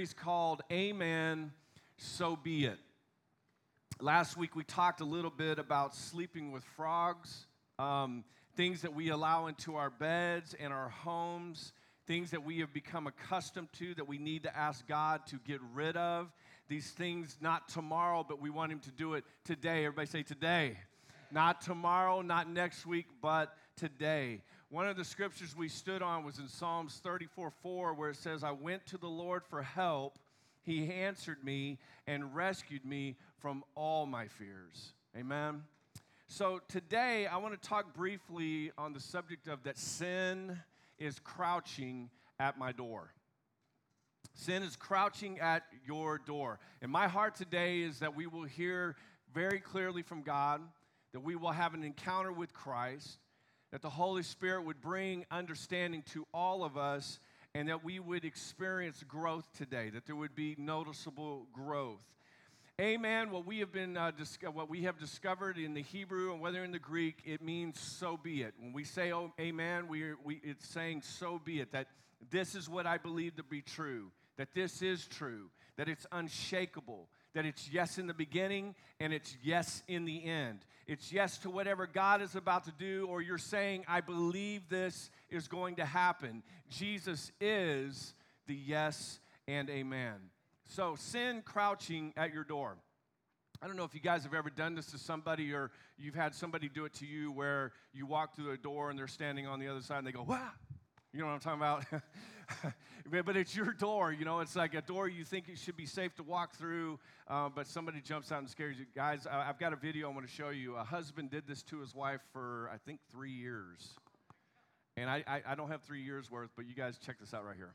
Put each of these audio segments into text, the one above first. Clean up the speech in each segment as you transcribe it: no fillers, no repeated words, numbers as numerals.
series called Amen, So Be It. Last week we talked a little bit about sleeping with frogs, things that we allow into our beds and our homes, things that we have become accustomed to that we need to ask God to get rid of. These things, not tomorrow, but we want Him to do it today. Everybody say today. Not tomorrow, not next week, but today. One of the scriptures we stood on was in Psalms 34:4, where it says, I went to the Lord for help. He answered me and rescued me from all my fears. Amen. So today, I want to talk briefly on the subject of that sin is crouching at my door. Sin is crouching at your door. And my heart today is that we will hear very clearly from God, that we will have an encounter with Christ, that the Holy Spirit would bring understanding to all of us, and that we would experience growth today, that there would be noticeable growth. Amen. What we have discovered in the Hebrew and whether in the Greek, it means so be it. When we say oh, amen, it's saying so be it, that this is what I believe to be true, that this is true, that it's unshakable, that it's yes in the beginning and it's yes in the end. It's yes to whatever God is about to do, or you're saying, I believe this is going to happen. Jesus is the yes and amen. So sin crouching at your door. I don't know if you guys have ever done this to somebody, or you've had somebody do it to you where you walk through a door and they're standing on the other side and they go, wow. You know what I'm talking about? But it's your door, you know. It's like a door you think it should be safe to walk through, but somebody jumps out and scares you. Guys, I've got a video I want to show you. A husband did this to his wife for, I think, 3 years. And I don't have 3 years' worth, but you guys check this out right here.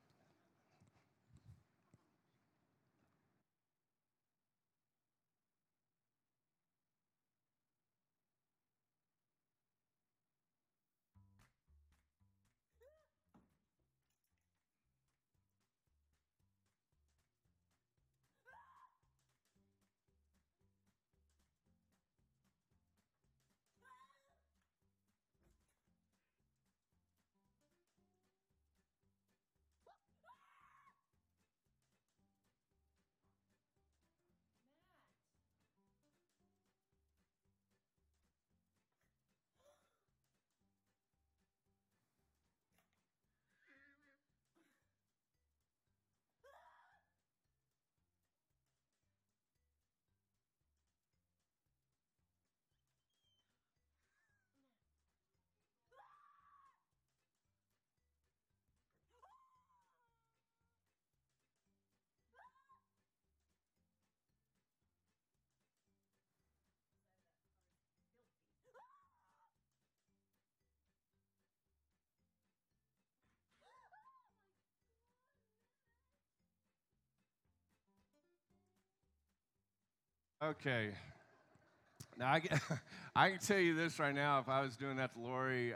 Okay. Now, I can tell you this right now. If I was doing that to Lori,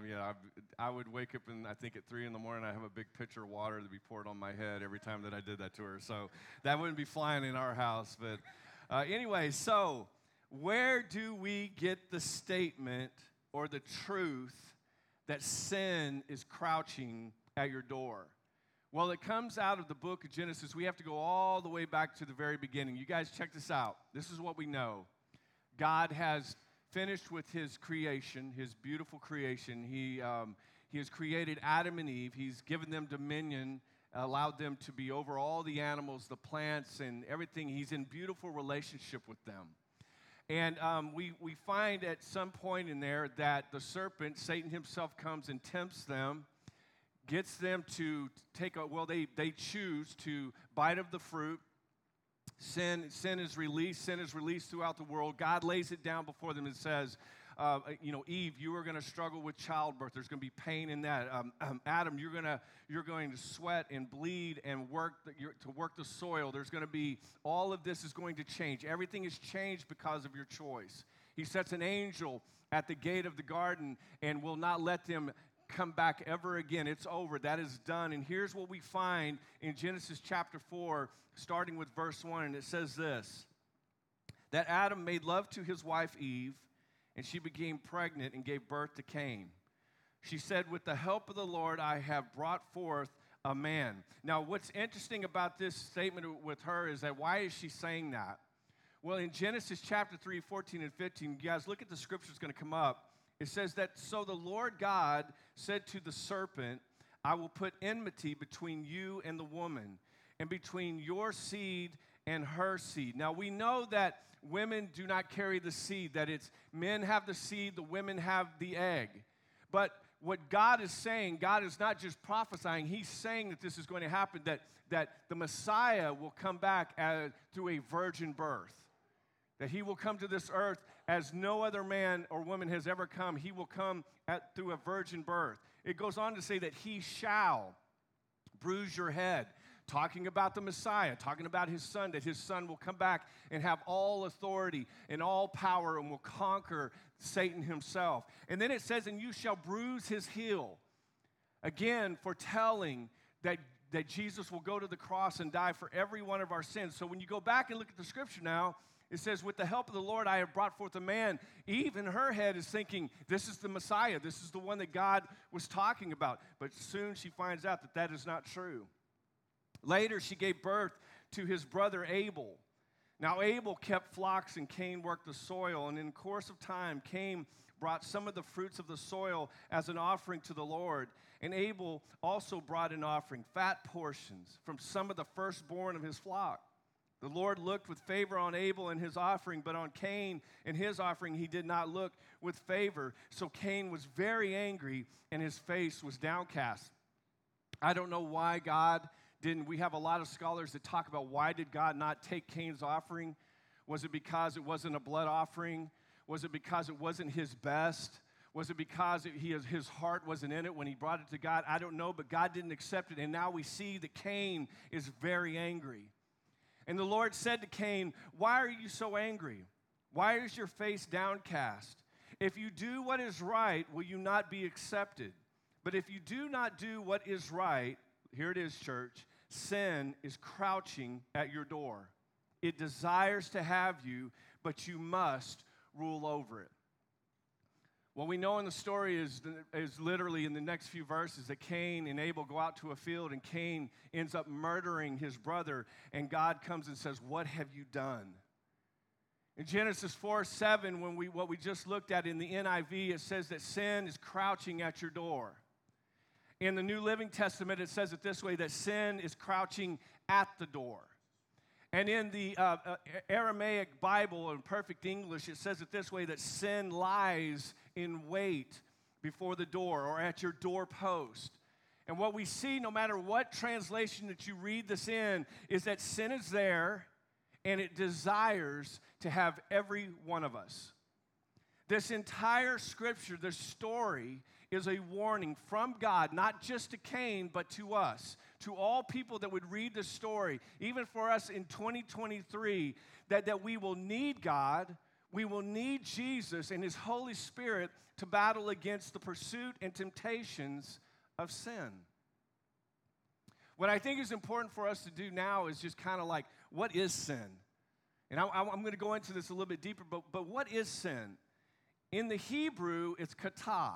I would wake up, and I think at 3 in the morning, I have a big pitcher of water to be poured on my head every time that I did that to her. So that wouldn't be flying in our house. But anyway, so where do we get the statement or the truth that sin is crouching at your door? Well, it comes out of the book of Genesis. We have to go all the way back to the very beginning. You guys check this out. This is what we know. God has finished with His creation, His beautiful creation. He has created Adam and Eve. He's given them dominion, allowed them to be over all the animals, the plants, and everything. He's in beautiful relationship with them. And we find at some point in there that the serpent, Satan himself, comes and tempts them, gets them to they choose to bite of the fruit. Sin is released throughout the world. God lays it down before them and says, Eve, you are going to struggle with childbirth. There's going to be pain in that. Adam, you're going to sweat and bleed and work the soil. There's going to be, all of this is going to change. Everything is changed because of your choice. He sets an angel at the gate of the garden and will not let them come back ever again. It's over. That is done. And here's what we find in Genesis chapter 4, starting with verse 1, and it says this, that Adam made love to his wife Eve, and she became pregnant and gave birth to Cain. She said, with the help of the Lord, I have brought forth a man. Now, what's interesting about this statement with her is that why is she saying that? Well, in Genesis chapter 3, 14 and 15, you guys look at the scripture that's going to come up. It says that, so the Lord God said to the serpent, I will put enmity between you and the woman, and between your seed and her seed. Now, we know that women do not carry the seed, that it's men have the seed, the women have the egg. But what God is saying, God is not just prophesying, he's saying that this is going to happen, that the Messiah will come back through a virgin birth. That he will come to this earth as no other man or woman has ever come. He will come through a virgin birth. It goes on to say that he shall bruise your head, talking about the Messiah, talking about his son, that his son will come back and have all authority and all power and will conquer Satan himself. And then it says, and you shall bruise his heel. Again, foretelling that Jesus will go to the cross and die for every one of our sins. So when you go back and look at the scripture now, it says, with the help of the Lord, I have brought forth a man. Eve in her head is thinking, this is the Messiah. This is the one that God was talking about. But soon she finds out that that is not true. Later, she gave birth to his brother Abel. Now, Abel kept flocks and Cain worked the soil. And in the course of time, Cain brought some of the fruits of the soil as an offering to the Lord. And Abel also brought an offering, fat portions, from some of the firstborn of his flock. The Lord looked with favor on Abel and his offering, but on Cain and his offering he did not look with favor. So Cain was very angry, and his face was downcast. I don't know why God didn't. We have a lot of scholars that talk about why did God not take Cain's offering? Was it because it wasn't a blood offering? Was it because it wasn't his best? Was it because his heart wasn't in it when he brought it to God? I don't know, but God didn't accept it, and now we see that Cain is very angry. And the Lord said to Cain, why are you so angry? Why is your face downcast? If you do what is right, will you not be accepted? But if you do not do what is right, here it is, church, sin is crouching at your door. It desires to have you, but you must rule over it. What we know in the story is literally in the next few verses that Cain and Abel go out to a field, and Cain ends up murdering his brother, and God comes and says, what have you done? In Genesis 4:7, what we just looked at in the NIV, it says that sin is crouching at your door. In the New Living Testament, it says it this way, that sin is crouching at the door. And in the Aramaic Bible, in perfect English, it says it this way, that sin lies in wait before the door or at your doorpost. And what we see, no matter what translation that you read this in, is that sin is there and it desires to have every one of us. This entire scripture, this story, is a warning from God, not just to Cain, but to us, to all people that would read this story, even for us in 2023, that we will need God, we will need Jesus and his Holy Spirit to battle against the pursuit and temptations of sin. What I think is important for us to do now is just kind of like, what is sin? And I'm going to go into this a little bit deeper, but what is sin? In the Hebrew, it's kata.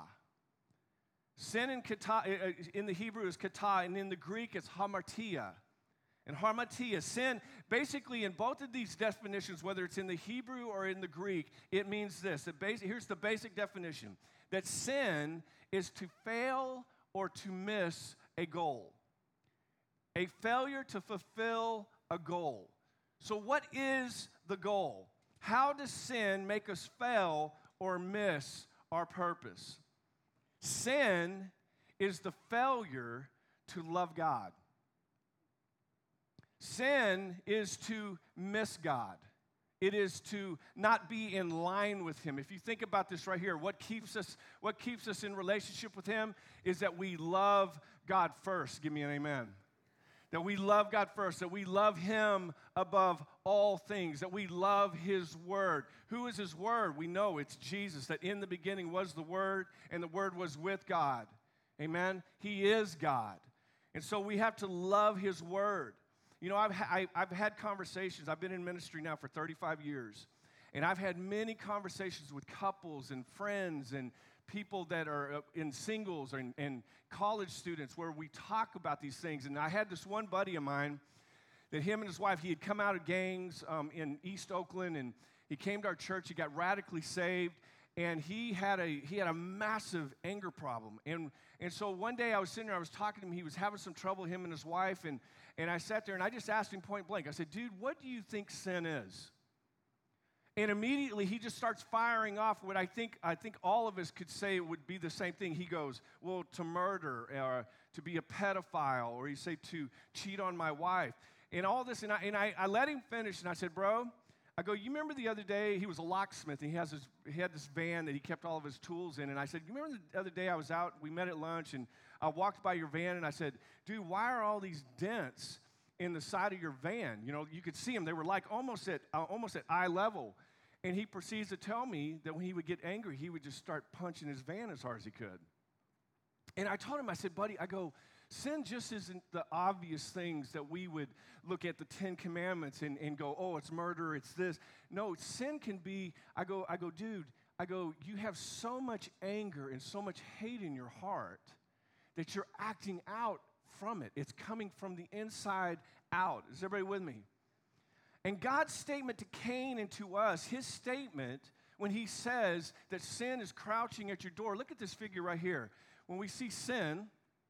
Sin in the Hebrew is kata, and in the Greek, it's hamartia. And hamartia, sin, basically in both of these definitions, whether it's in the Hebrew or in the Greek, it means this. Here's the basic definition, that sin is to fail or to miss a goal. A failure to fulfill a goal. So what is the goal? How does sin make us fail or miss our purpose? Sin is the failure to love God. Sin is to miss God. It is to not be in line with him. If you think about this right here, what keeps us in relationship with him is that we love God first. Give me an amen. That we love God first, that we love him above all things, that we love his word. Who is his word? We know it's Jesus, that in the beginning was the word, and the word was with God. Amen? He is God. And so we have to love his word. You know, I've had conversations. I've been in ministry now for 35 years, and I've had many conversations with couples and friends and people that are in singles and college students where we talk about these things. And I had this one buddy of mine that him and his wife, he had come out of gangs in East Oakland, and he came to our church. He got radically saved, and he had a massive anger problem. And so one day I was sitting there, I was talking to him. He was having some trouble, him and his wife, and I sat there, and I just asked him point blank. I said, dude, what do you think sin is? And immediately he just starts firing off what I think all of us could say would be the same thing. He goes, well, to murder, or to be a pedophile, or he say to cheat on my wife. And all this, and I let him finish, and I said, bro, I go, you remember the other day, he was a locksmith, and he had this van that he kept all of his tools in, and I said, you remember the other day I was out, we met at lunch, and I walked by your van, and I said, dude, why are all these dents in the side of your van? You know, you could see them. They were like almost at eye level. And he proceeds to tell me that when he would get angry, he would just start punching his van as hard as he could. And I told him, I said, buddy, I go, sin just isn't the obvious things that we would look at the 10 Commandments and go, oh, it's murder, it's this. No, sin can be, I go, dude, you have so much anger and so much hate in your heart that you're acting out from it. It's coming from the inside out. Is everybody with me? And God's statement to Cain and to us, his statement when he says that sin is crouching at your door. Look at this figure right here. When we see sin,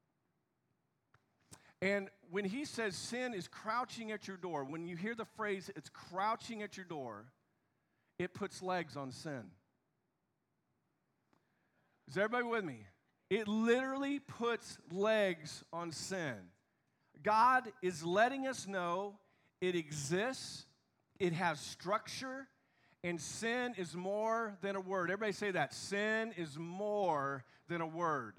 and when he says sin is crouching at your door, when you hear the phrase it's crouching at your door, it puts legs on sin. Is everybody with me? It literally puts legs on sin. God is letting us know it exists, it has structure, and sin is more than a word. Everybody say that. Sin is more than a word.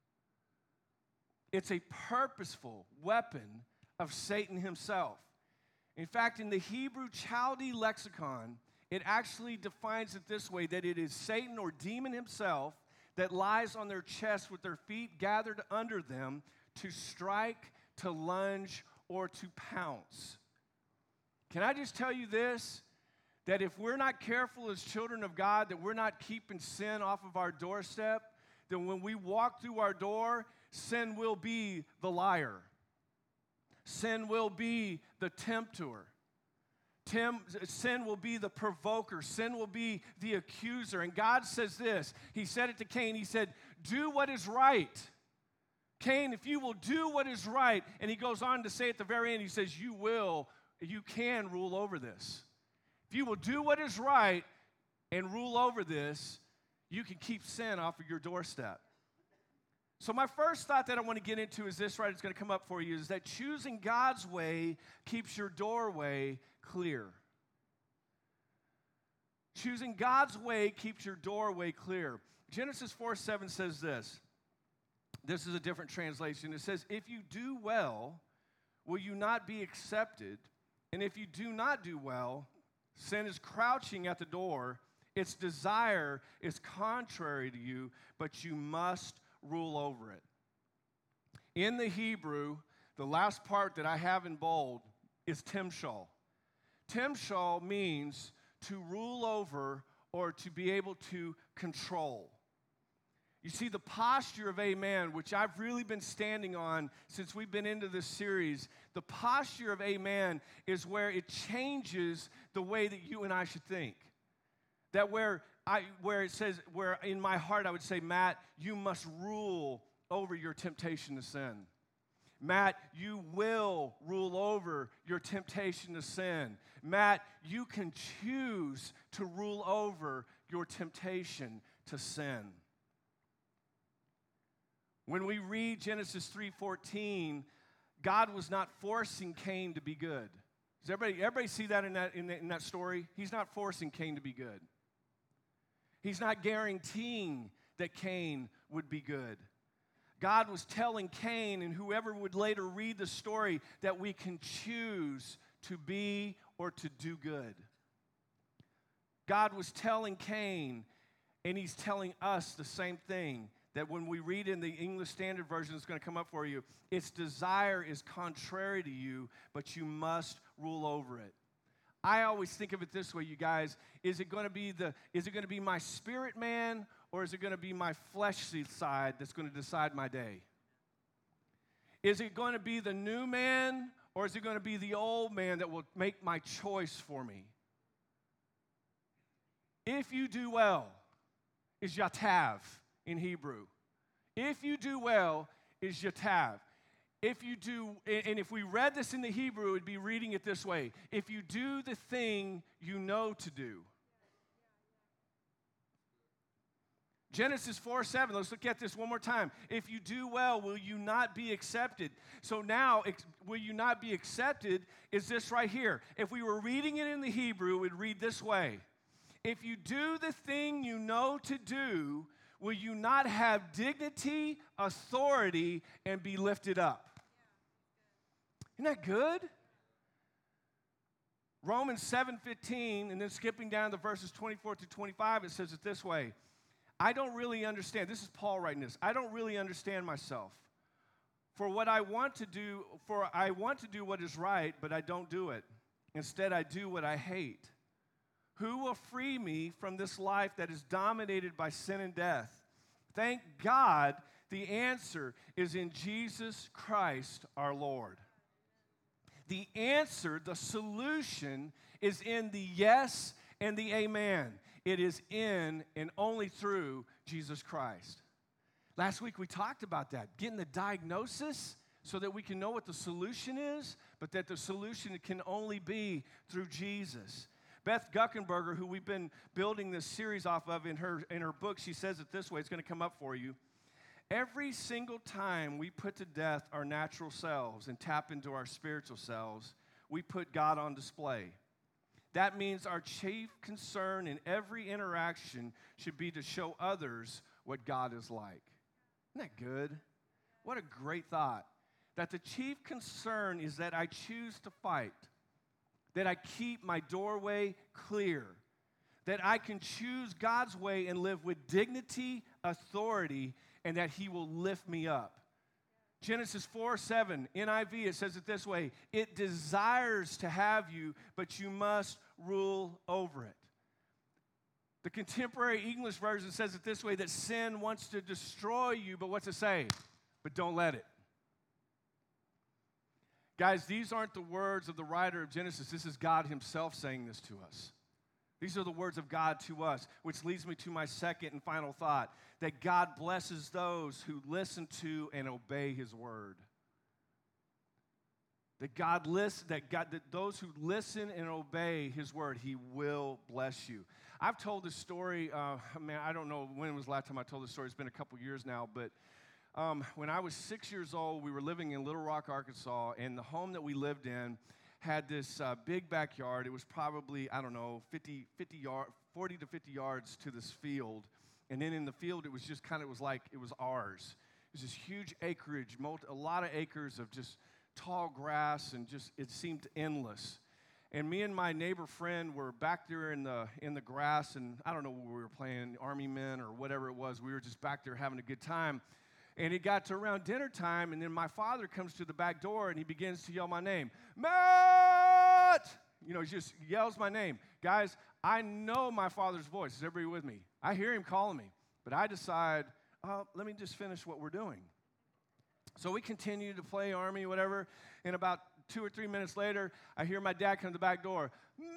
It's a purposeful weapon of Satan himself. In fact, in the Hebrew Chaldee lexicon, it actually defines it this way, that it is Satan or demon himself that lies on their chest with their feet gathered under them to strike, to lunge, or to pounce. Can I just tell you this? That if we're not careful as children of God, that we're not keeping sin off of our doorstep, then when we walk through our door, sin will be the liar. Sin will be the tempter. Sin will be the provoker. Sin will be the accuser. And God says this. He said it to Cain. He said, do what is right. Cain, if you will do what is right. And he goes on to say at the very end, he says, you can rule over this. If you will do what is right and rule over this, you can keep sin off of your doorstep. So my first thought that I want to get into is this, right? It's going to come up for you, is that choosing God's way keeps your doorway clear. Choosing God's way keeps your doorway clear. Genesis 4:7 says this. This is a different translation. It says, if you do well, will you not be accepted? And if you do not do well, sin is crouching at the door. Its desire is contrary to you, but you must rule over it. In the Hebrew, the last part that I have in bold is timshal. Timshal means to rule over or to be able to control. You see, the posture of amen, which I've really been standing on since we've been into this series, the posture of amen is where it changes the way that you and I should think. That where it says, where in my heart I would say, Matt, you must rule over your temptation to sin. Matt, you will rule over your temptation to sin. Matt, you can choose to rule over your temptation to sin. When we read Genesis 3:14, God was not forcing Cain to be good. Does everybody see that in that story? He's not forcing Cain to be good. He's not guaranteeing that Cain would be good. God was telling Cain and whoever would later read the story that we can choose to be or to do good. God was telling Cain, and he's telling us the same thing, that when we read in the English Standard Version, it's going to come up for you, its desire is contrary to you, but you must rule over it. I always think of it this way, you guys. Is it going to be my spirit man or is it going to be my fleshly side that's going to decide my day? Is it going to be the new man, or is it going to be the old man that will make my choice for me? If you do well is yatav in Hebrew. If you do well is yatav. If you do, and if we read this in the Hebrew, it would be reading it this way. If you do the thing you know to do. Genesis 4:7, let's look at this one more time. If you do well, will you not be accepted? So now, will you not be accepted is this right here. If we were reading it in the Hebrew, it would read this way. If you do the thing you know to do, will you not have dignity, authority, and be lifted up? Isn't that good? Romans 7:15, and then skipping down to verses 24 to 25, it says it this way. I don't really understand. This is Paul writing this. I don't really understand myself. For I want to do what is right, but I don't do it. Instead, I do what I hate. Who will free me from this life that is dominated by sin and death? Thank God the answer is in Jesus Christ our Lord. The answer, the solution, is in the yes and the amen. It is in and only through Jesus Christ. Last week we talked about that, getting the diagnosis so that we can know what the solution is, but that the solution can only be through Jesus. Beth Guckenberger, who we've been building this series off of in her book, she says it this way. It's going to come up for you. Every single time we put to death our natural selves and tap into our spiritual selves, we put God on display. That means our chief concern in every interaction should be to show others what God is like. Isn't that good? What a great thought. That the chief concern is that I choose to fight, that I keep my doorway clear, that I can choose God's way and live with dignity, authority, and that He will lift me up. Genesis 4:7, NIV, it says it this way. It desires to have you, but you must rule over it. The contemporary English version says it this way, that sin wants to destroy you, but what's it say? But don't let it. Guys, these aren't the words of the writer of Genesis. This is God Himself saying this to us. These are the words of God to us, which leads me to my second and final thought, that God blesses those who listen to and obey His word. That those who listen and obey His word, He will bless you. I've told this story, I don't know when was the last time I told this story. It's been a couple years now, but when I was 6 years old, we were living in Little Rock, Arkansas, and the home that we lived in had this big backyard. It was probably, 40 to 50 yards to this field. And then in the field, it was just it was like it was ours. It was this huge acreage, a lot of acres of just tall grass, and just it seemed endless. And me and my neighbor friend were back there in the grass, and I don't know what we were playing, Army Men or whatever it was. We were just back there having a good time. And it got to around dinner time, and then my father comes to the back door, and he begins to yell my name. Matt! He just yells my name. Guys, I know my father's voice. Is everybody with me? I hear him calling me. But I decide, let me just finish what we're doing. So we continue to play Army, whatever, and about 2 or 3 minutes later, I hear my dad come to the back door.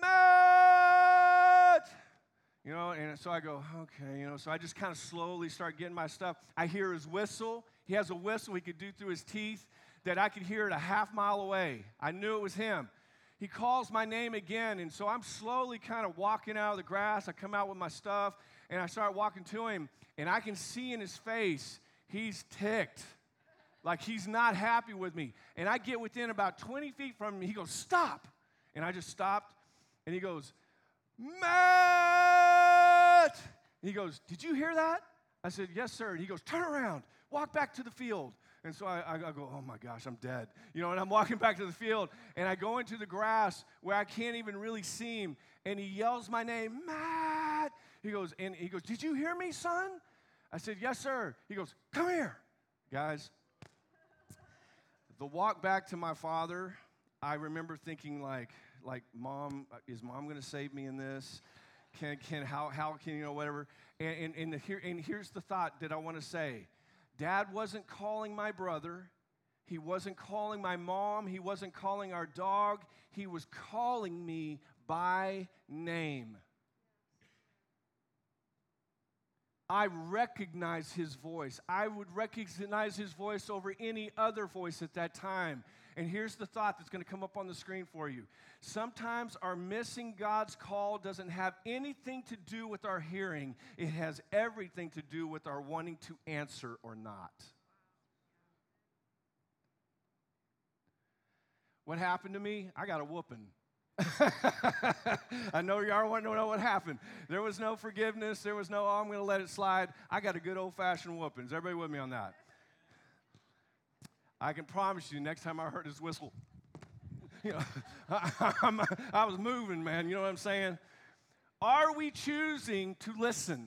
Matt! And so I go, okay, so I just kind of slowly start getting my stuff. I hear his whistle. He has a whistle he could do through his teeth that I could hear it a half mile away. I knew it was him. He calls my name again, and so I'm slowly kind of walking out of the grass. I come out with my stuff, and I start walking to him, and I can see in his face, he's ticked. Like he's not happy with me. And I get within about 20 feet from him, he goes, stop. And I just stopped, and he goes, Matt! And he goes, did you hear that? I said, yes, sir. And he goes, turn around, walk back to the field. And so I go, oh my gosh, I'm dead. And I'm walking back to the field, and I go into the grass where I can't even really see him, and he yells my name, Matt. He goes, did you hear me, son? I said, yes, sir. He goes, come here. Guys, the walk back to my father, I remember thinking like, Mom, is Mom going to save me in this? how can, whatever. And here's the thought that I want to say. Dad wasn't calling my brother. He wasn't calling my mom. He wasn't calling our dog. He was calling me by name. I recognize his voice. I would recognize his voice over any other voice at that time. And here's the thought that's going to come up on the screen for you. Sometimes our missing God's call doesn't have anything to do with our hearing. It has everything to do with our wanting to answer or not. What happened to me? I got a whooping. I know y'all want to know what happened. There was no forgiveness. There was no, I'm going to let it slide. I got a good old-fashioned whooping. Is everybody with me on that? I can promise you, next time I heard his whistle, I was moving, man. You know what I'm saying? Are we choosing to listen?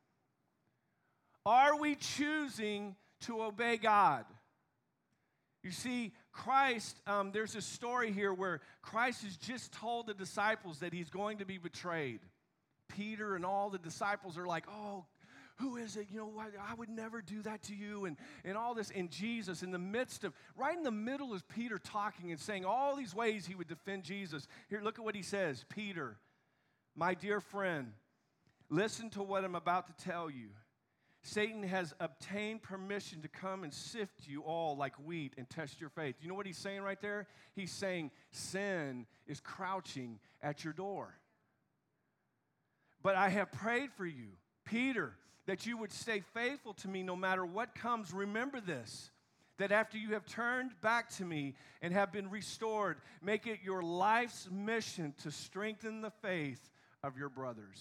Are we choosing to obey God? You see, Christ, there's a story here where Christ has just told the disciples that he's going to be betrayed. Peter and all the disciples are like, oh, who is it? I would never do that to you. And all this. And Jesus, right in the middle is Peter talking and saying all these ways he would defend Jesus. Here, look at what he says. Peter, my dear friend, listen to what I'm about to tell you. Satan has obtained permission to come and sift you all like wheat and test your faith. You know what he's saying right there? He's saying sin is crouching at your door. But I have prayed for you, Peter, that you would stay faithful to me no matter what comes. Remember this, that after you have turned back to me and have been restored, make it your life's mission to strengthen the faith of your brothers.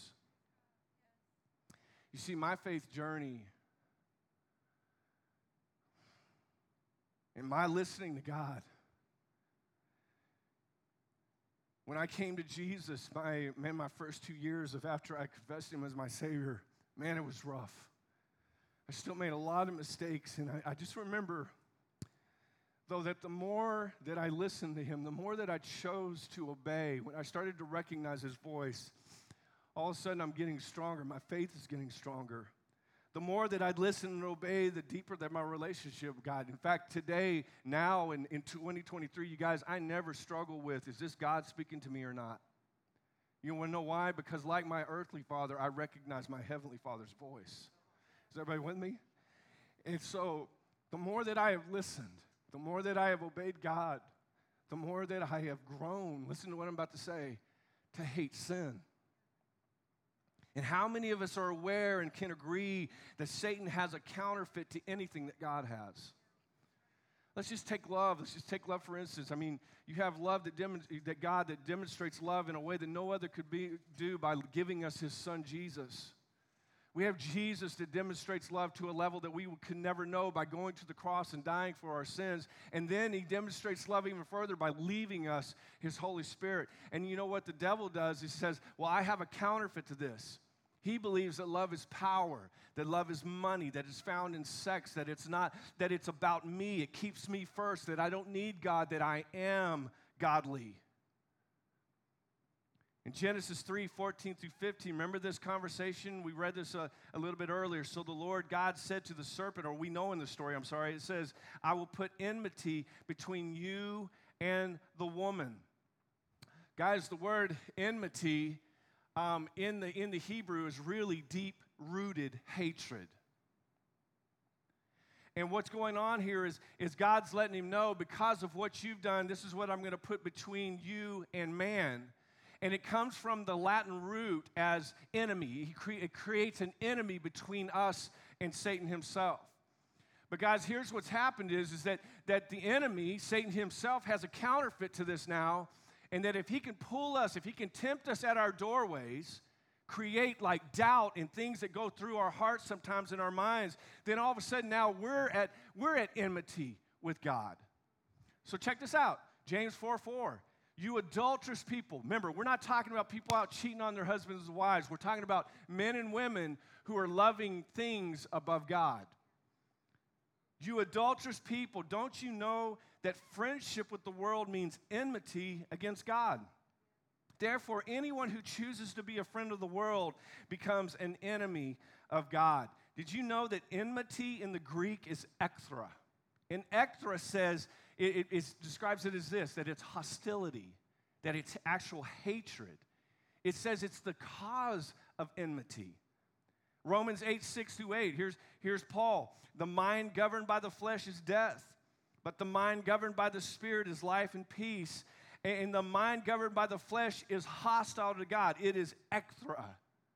You see, my faith journey and my listening to God, when I came to Jesus, my first 2 years of after I confessed him as my Savior, man, it was rough. I still made a lot of mistakes, and I just remember, though, that the more that I listened to him, the more that I chose to obey, when I started to recognize his voice, all of a sudden, I'm getting stronger. My faith is getting stronger. The more that I'd listen and obey, the deeper that my relationship with God. In fact, today, now, in 2023, you guys, I never struggle with, is this God speaking to me or not? You want to know why? Because like my earthly father, I recognize my heavenly Father's voice. Is everybody with me? And so, the more that I have listened, the more that I have obeyed God, the more that I have grown, listen to what I'm about to say, to hate sin. And how many of us are aware and can agree that Satan has a counterfeit to anything that God has? Let's just take love. Let's just take love, for instance. I mean, you have love that God that demonstrates love in a way that no other could do by giving us his son, Jesus. We have Jesus that demonstrates love to a level that we could never know by going to the cross and dying for our sins. And then he demonstrates love even further by leaving us his Holy Spirit. And you know what the devil does? He says, well, I have a counterfeit to this. He believes that love is power, that love is money, that it's found in sex, that it's not, that it's about me, it keeps me first, that I don't need God, that I am godly. In Genesis 3:14 through 15, remember this conversation? We read this a little bit earlier. So the Lord God said to the serpent, or we know in the story, it says, I will put enmity between you and the woman. Guys, the word enmity in the Hebrew is really deep-rooted hatred. And what's going on here is God's letting him know, because of what you've done, this is what I'm going to put between you and man. And it comes from the Latin root as enemy. It creates an enemy between us and Satan himself. But guys, here's what's happened is that the enemy, Satan himself, has a counterfeit to this now. And that if he can pull us, if he can tempt us at our doorways, create like doubt and things that go through our hearts sometimes in our minds, then all of a sudden now we're at enmity with God. So check this out. James 4:4. You adulterous people. Remember, we're not talking about people out cheating on their husbands and wives. We're talking about men and women who are loving things above God. You adulterous people, don't you know that friendship with the world means enmity against God? Therefore, anyone who chooses to be a friend of the world becomes an enemy of God. Did you know that enmity in the Greek is echthra? And echthra says, it describes it as this, that it's hostility, that it's actual hatred. It says it's the cause of enmity. Romans 8, 6-8, here's Paul. The mind governed by the flesh is death, but the mind governed by the Spirit is life and peace. And the mind governed by the flesh is hostile to God. It is echthra.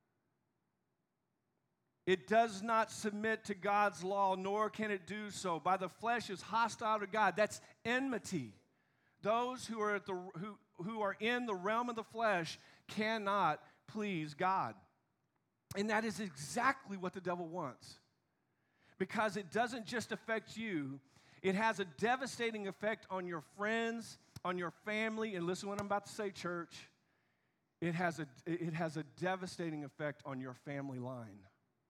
It does not submit to God's law, nor can it do so. By the flesh is hostile to God. That's enmity. Those who are who are in the realm of the flesh cannot please God. And that is exactly what the devil wants. Because it doesn't just affect you, it has a devastating effect on your friends, on your family, and listen to what I'm about to say, church. It has a devastating effect on your family line,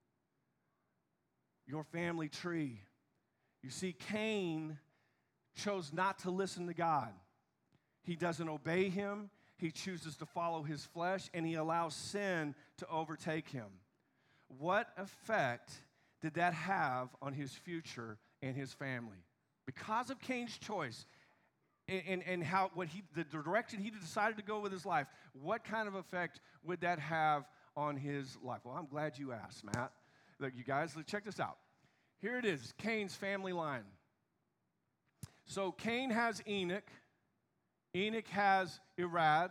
your family tree. You see, Cain chose not to listen to God. He doesn't obey him. He chooses to follow his flesh, and he allows sin to overtake him. What effect did that have on his future and his family? Because of Cain's choice and how the direction he decided to go with his life, what kind of effect would that have on his life? Well, I'm glad you asked, Matt. Look, you guys, check this out. Here it is, Cain's family line. So Cain has Enoch. Enoch has Irad.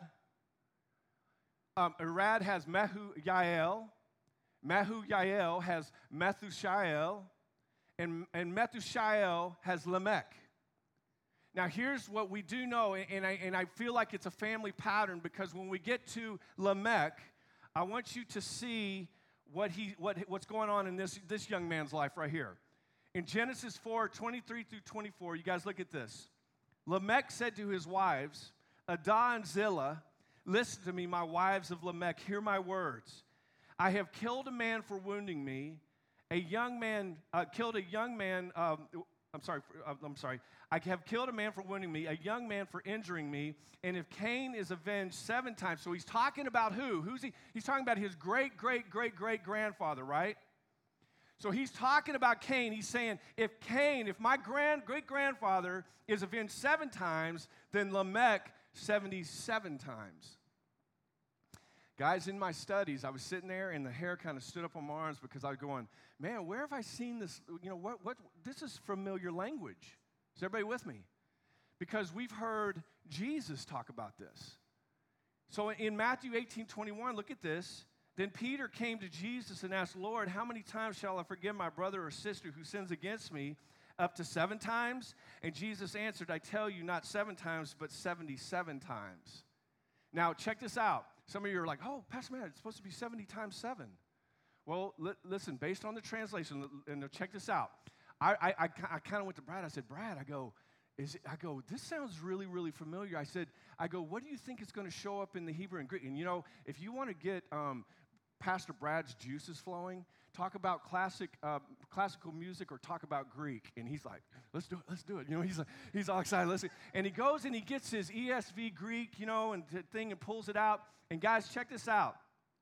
Irad has Mehujael. Mehujael has Methushael. And Methushael has Lamech. Now, here's what we do know, and I feel like it's a family pattern, because when we get to Lamech, I want you to see what's going on in this young man's life right here. In Genesis 4, 23-24, you guys look at this. Lamech said to his wives, Adah and Zillah, listen to me, my wives of Lamech, hear my words. I have killed a man for wounding me. I have killed a man for wounding me, a young man for injuring me. And if Cain is avenged 7 times, so he's talking about who? Who's he? He's talking about his great-great-great-great-grandfather, right? So he's talking about Cain. He's saying, if my great-grandfather is avenged 7 times, then Lamech 77 times. Guys, in my studies, I was sitting there and the hair kind of stood up on my arms, because I was going, man, where have I seen this? You know, what this is familiar language. Is everybody with me? Because we've heard Jesus talk about this. So in Matthew 18:21, look at this. Then Peter came to Jesus and asked, Lord, how many times shall I forgive my brother or sister who sins against me? Up to 7 times? And Jesus answered, I tell you, not 7 times, but 77 times. Now, check this out. Some of you are like, oh, Pastor Matt, it's supposed to be 70 times 7. Well, listen, based on the translation, and check this out. I kind of went to Brad. I said, Brad, I go, this sounds really, really familiar. I go, what do you think is going to show up in the Hebrew and Greek? And, you know, if you want to get Pastor Brad's juices flowing, talk about classical music or talk about Greek. And he's like, let's do it. You know, he's all excited. Listen. And he goes and he gets his ESV Greek, you know, and pulls it out. And guys, check this out.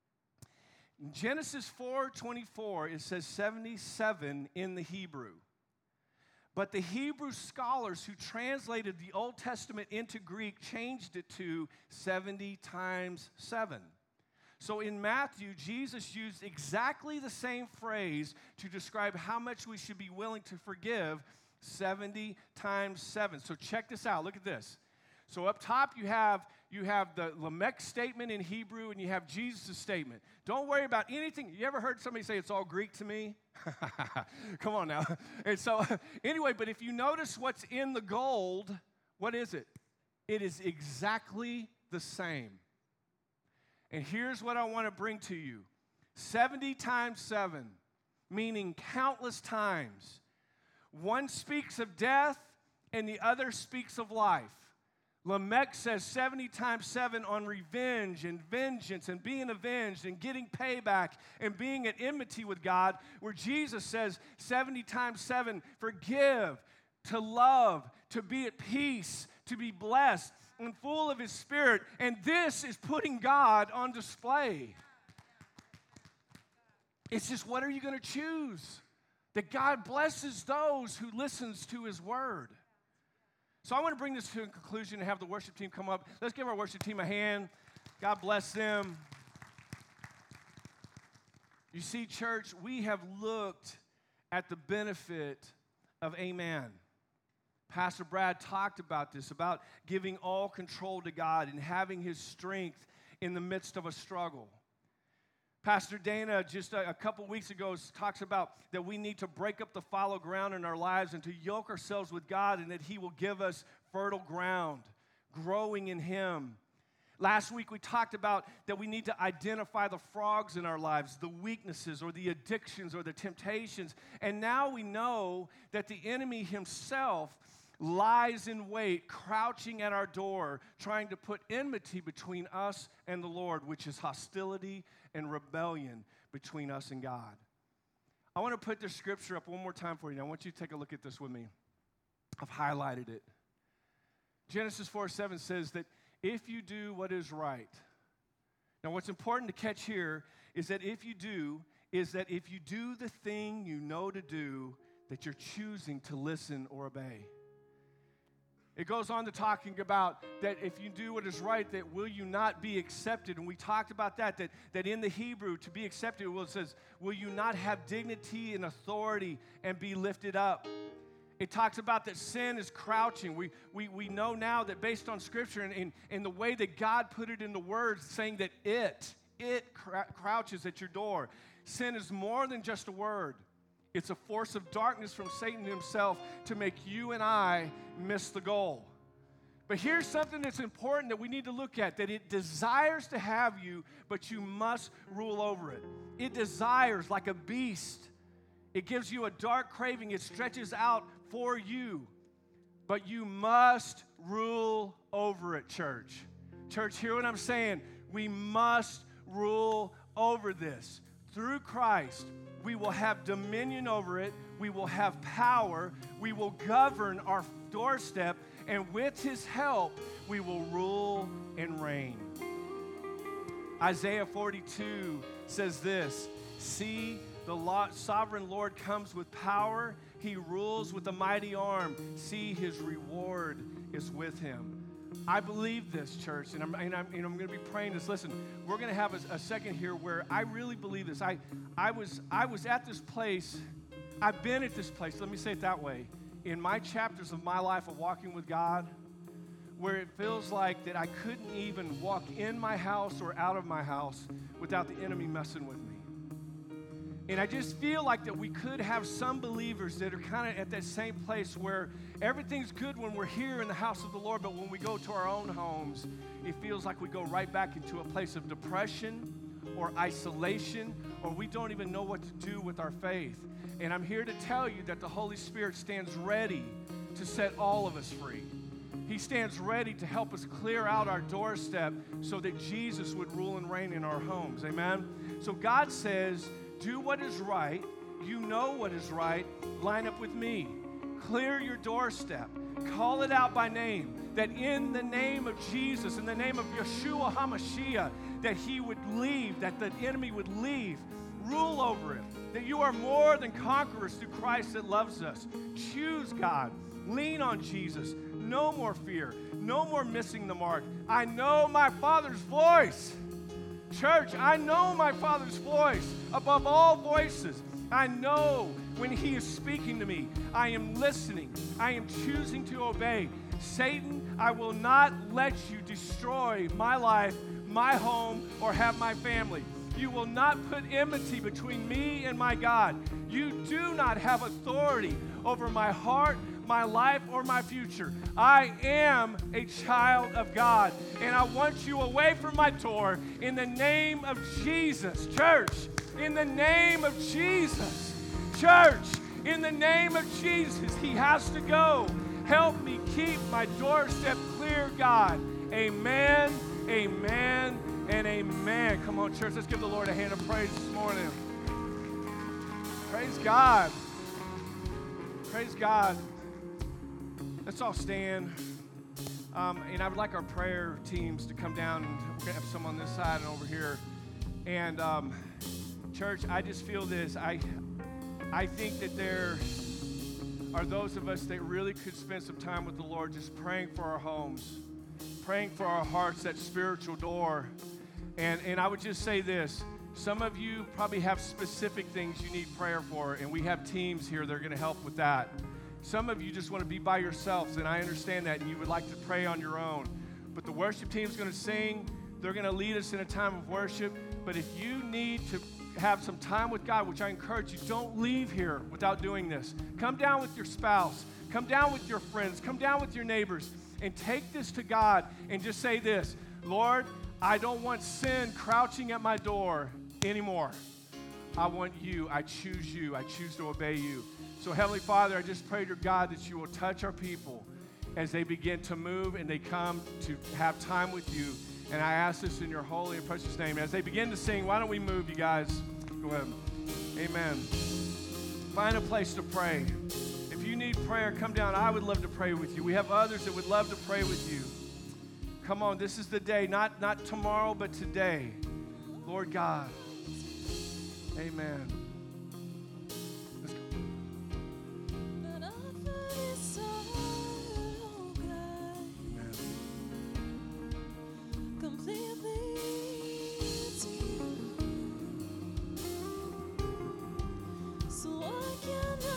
In Genesis 4:24, it says 77 in the Hebrew. But the Hebrew scholars who translated the Old Testament into Greek changed it to 70 times 7. So in Matthew, Jesus used exactly the same phrase to describe how much we should be willing to forgive, 70 times 7. So check this out. Look at this. So up top, you have the Lamech statement in Hebrew, and you have Jesus' statement. Don't worry about anything. You ever heard somebody say, it's all Greek to me? Come on now. And so anyway, but if you notice what's in the gold, what is it? It is exactly the same. And here's what I want to bring to you. 70 times 7, meaning countless times. One speaks of death, and the other speaks of life. Lamech says 70 times 7 on revenge and vengeance and being avenged and getting payback and being at enmity with God, where Jesus says 70 times 7, forgive, to love, to be at peace, to be blessed. and full of His Spirit. And this is putting God on display. It's just, what are you going to choose? That God blesses those who listens to His word. So I want to bring this to a conclusion and have the worship team come up. Let's give our worship team a hand. God bless them. You see, church, we have looked at the benefit of amen. Pastor Brad talked about this, about giving all control to God and having His strength in the midst of a struggle. Pastor Dana, just a couple weeks ago, talks about that we need to break up the fallow ground in our lives and to yoke ourselves with God, and that He will give us fertile ground, growing in Him. Last week, we talked about that we need to identify the frogs in our lives, the weaknesses or the addictions or the temptations. And now we know that the enemy himself lies in wait, crouching at our door, trying to put enmity between us and the Lord, which is hostility and rebellion between us and God. I want to put this scripture up one more time for you. Now, I want you to take a look at this with me. I've highlighted it. Genesis 4:7 says that if you do what is right. Now, what's important to catch here is that if you do the thing you know to do, that you're choosing to listen or obey. It goes on to talking about that if you do what is right, that will you not be accepted? And we talked about that in the Hebrew, to be accepted, it says, will you not have dignity and authority and be lifted up? It talks about that sin is crouching. We know now that based on Scripture and the way that God put it in the words, saying that it crouches at your door. Sin is more than just a word. It's a force of darkness from Satan himself to make you and I miss the goal. But here's something that's important that we need to look at, that it desires to have you, but you must rule over it. It desires like a beast. It gives you a dark craving. It stretches out for you, but you must rule over it, church. Church, hear what I'm saying. We must rule over this. Through Christ, we will have dominion over it. We will have power. We will govern our doorstep. And with His help, we will rule and reign. Isaiah 42 says this, see, the sovereign Lord comes with power. He rules with a mighty arm. See, His reward is with Him. I believe this, church, and I'm going to be praying this. Listen, we're going to have a second here where I really believe this. I was at this place. I've been at this place. Let me say it that way. In my chapters of my life of walking with God, where it feels like that I couldn't even walk in my house or out of my house without the enemy messing with me. And I just feel like that we could have some believers that are kind of at that same place where everything's good when we're here in the house of the Lord, but when we go to our own homes, it feels like we go right back into a place of depression or isolation, or we don't even know what to do with our faith. And I'm here to tell you that the Holy Spirit stands ready to set all of us free. He stands ready to help us clear out our doorstep so that Jesus would rule and reign in our homes. Amen? So God says, do what is right. You know what is right. Line up with me. Clear your doorstep. Call it out by name. That in the name of Jesus, in the name of Yeshua HaMashiach, that He would leave, that the enemy would leave. Rule over it. That you are more than conquerors through Christ that loves us. Choose God. Lean on Jesus. No more fear. No more missing the mark. I know my Father's voice. Church, I know my Father's voice above all voices. I know when He is speaking to me. I am listening. I am choosing to obey. Satan, I will not let you destroy my life, my home, or have my family. You will not put enmity between me and my God. You do not have authority over my heart, my life, or my future. I am a child of God, and I want you away from my door in the name of Jesus. Church, in the name of Jesus. Church, in the name of Jesus, He has to go. Help me keep my doorstep clear, God. Amen, amen, and amen. Come on, church, let's give the Lord a hand of praise this morning. Praise God. Praise God. Let's all stand. And I would like our prayer teams to come down. And we're going to have some on this side and over here. And church, I just feel this. I think that there are those of us that really could spend some time with the Lord just praying for our homes, praying for our hearts, that spiritual door. And I would just say this. Some of you probably have specific things you need prayer for, and we have teams here that are going to help with that. Some of you just want to be by yourselves, and I understand that, and you would like to pray on your own. But the worship team is going to sing. They're going to lead us in a time of worship. But if you need to have some time with God, which I encourage you, don't leave here without doing this. Come down with your spouse. Come down with your friends. Come down with your neighbors. And take this to God and just say this, Lord, I don't want sin crouching at my door anymore. I want you. I choose you. I choose to obey you. So, Heavenly Father, I just pray to God that you will touch our people as they begin to move and they come to have time with you. And I ask this in your holy and precious name. As they begin to sing, why don't we move, you guys? Go ahead. Amen. Find a place to pray. If you need prayer, come down. I would love to pray with you. We have others that would love to pray with you. Come on, this is the day. Not tomorrow, but today. Lord God. Amen. Let's go. So I cannot